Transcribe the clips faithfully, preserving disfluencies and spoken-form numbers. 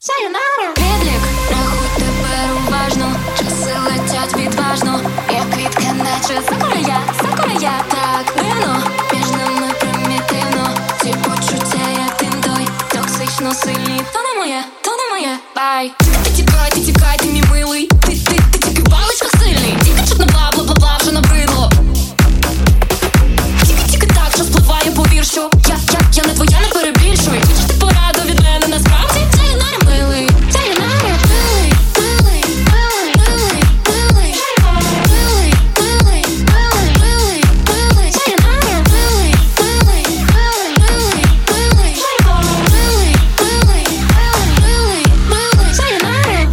Сайонара. Відлік, рахуй тепер уважно. Часи летять відважно, як квітка, наче сакура я, сакура я. Так дивно, між нами примітивно. Ці почуття, як тим той, токсично сильні. То не моє, то не моє, бай. Ти тікай, ти тікай, ти мій милий. Ти, ти, ти тільки в паличках сильний. Тільки чутно бла-бла-бла-бла вже набридло. Тільки-тільки так, що спливає, повір, що я, я, я не твоя, не перебільшуй. Хочеш ти пораду від мене насправді? Сайонара, милий, сайонара, милий, милий, милий, милий, милий, милий, милий, милий, милий, сайонара, милий, милий, милий, милий, милий, милий, милий, милий, милий, сайонара.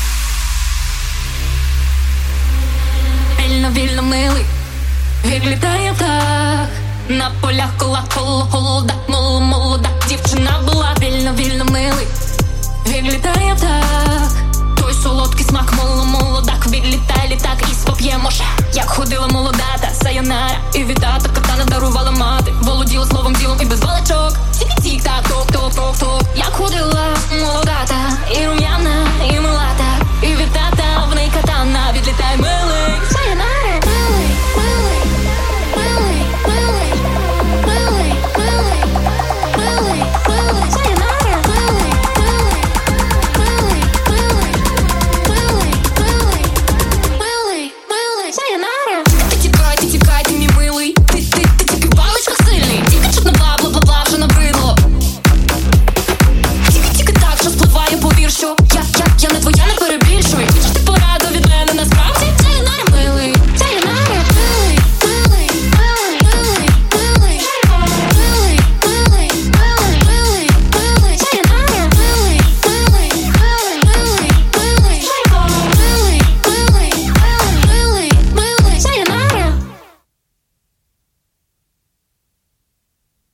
Вільно, вільно, милий, відлітає так. На полях кола, коло, холода, моло, молода дівчина була. Вільно, вільно, милий, відлітає так. Той солодкий смак, моло, молодак. Відлітай літак і споп'ємо ще, як ходила молода та сайонара. І вітаю.